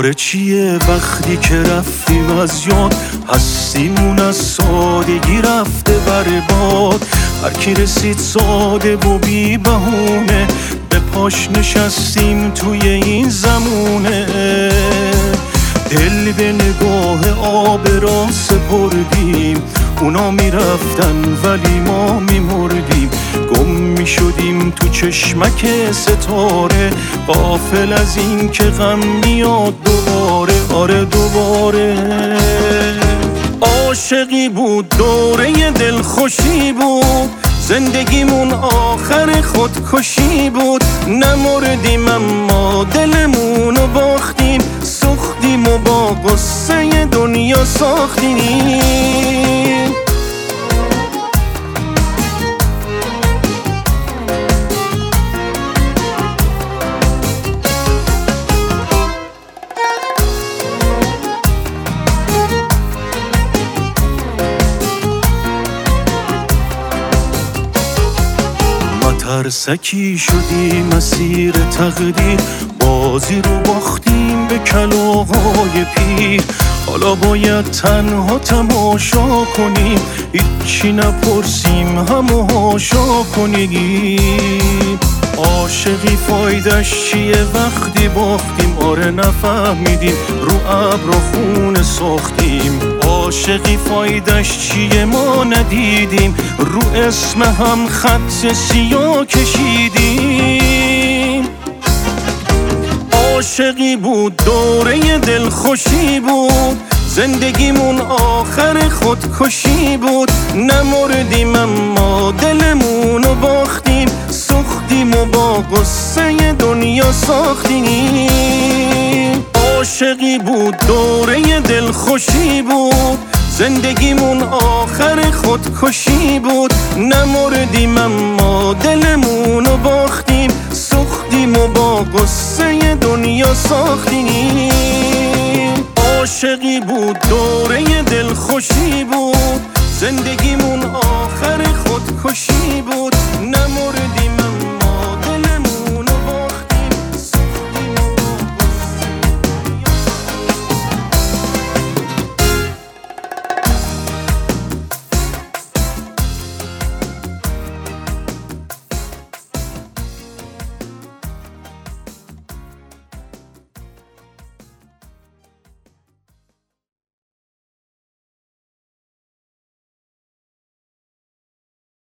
آخه چیه وقتی که رفتیم از یاد، هستیمون از سادگی رفته برباد. هر کی رسید ساده و بی بهونه، به پاش نشستیم توی این زمونه. دل به نگاه آب را سپردیم، اونا میرفتن ولی ما میمردیم. گم میشدیم تو چشمک ستاره، غافل از این که غم میاد دوباره. آره دوباره. عاشقی بود دوره دلخوشی بود، زندگیمون آخر خودکشی بود. نمردیم اما دلمونو باختیم، سوختیم و با قصه دنیا ساختیم. ترسکی شدی مسیر تقدیر، بازی رو باختیم به کلاغای پیر. حالا باید تنها تماشا کنیم، هیچی نپرسیم همو هاشا کنیم. عاشقی فایدش چیه وقتی باختیم، آره نفهمیدیم رو ابر و خون ساختیم. عاشقی فایدش چیه ما ندیدیم، رو اسم هم خط سیاه کشیدیم. عاشقی بود دوره دلخوشی بود، زندگیمون آخر خودکشی بود. نمردیم اما دلمونو باختیم، سوختیم و با قصه دنیا ساختیم. عاشقی بود دوره دلخوشی بود، زندگیمون آخر خودکشی بود. نمردیم اما دلمونو باختیم، سوختیم و با قصه دنیا ساختیم.